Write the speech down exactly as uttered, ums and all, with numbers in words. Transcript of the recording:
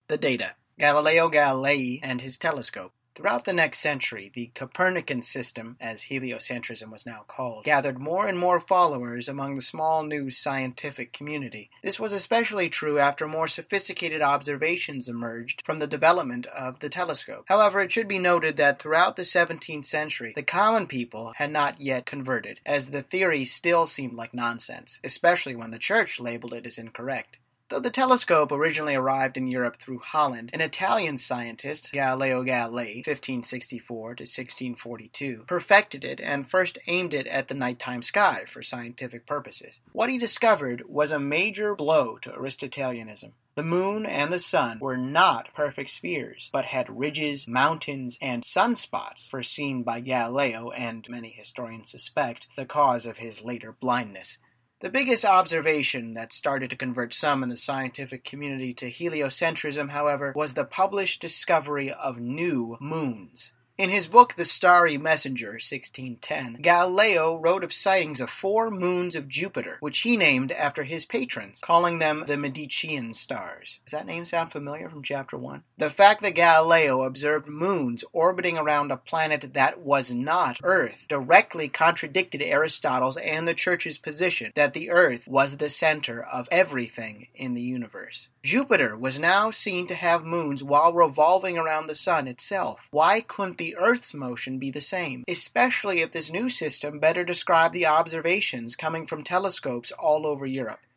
The data. Galileo Galilei and his telescope. Throughout the next century, the Copernican system, as heliocentrism was now called, gathered more and more followers among the small new scientific community. This was especially true after more sophisticated observations emerged from the development of the telescope. However, it should be noted that throughout the seventeenth century, the common people had not yet converted, as the theory still seemed like nonsense, especially when the Church labeled it as incorrect. Though the telescope originally arrived in Europe through Holland, an Italian scientist, Galileo Galilei, fifteen sixty-four to sixteen forty-two, perfected it and first aimed it at the nighttime sky for scientific purposes. What he discovered was a major blow to Aristotelianism. The moon and the sun were not perfect spheres, but had ridges, mountains, and sunspots foreseen by Galileo and, many historians suspect, the cause of his later blindness. The biggest observation that started to convert some in the scientific community to heliocentrism, however, was the published discovery of new moons. In his book The Starry Messenger, sixteen ten, Galileo wrote of sightings of four moons of Jupiter, which he named after his patrons, calling them the Medicean stars. Does that name sound familiar from chapter one? The fact that Galileo observed moons orbiting around a planet that was not Earth directly contradicted Aristotle's and the Church's position that the Earth was the center of everything in the universe. Jupiter was now seen to have moons while revolving around the sun itself. Why couldn't the Earth's motion be the same, especially if this new system better described the observations coming from telescopes all over Europe?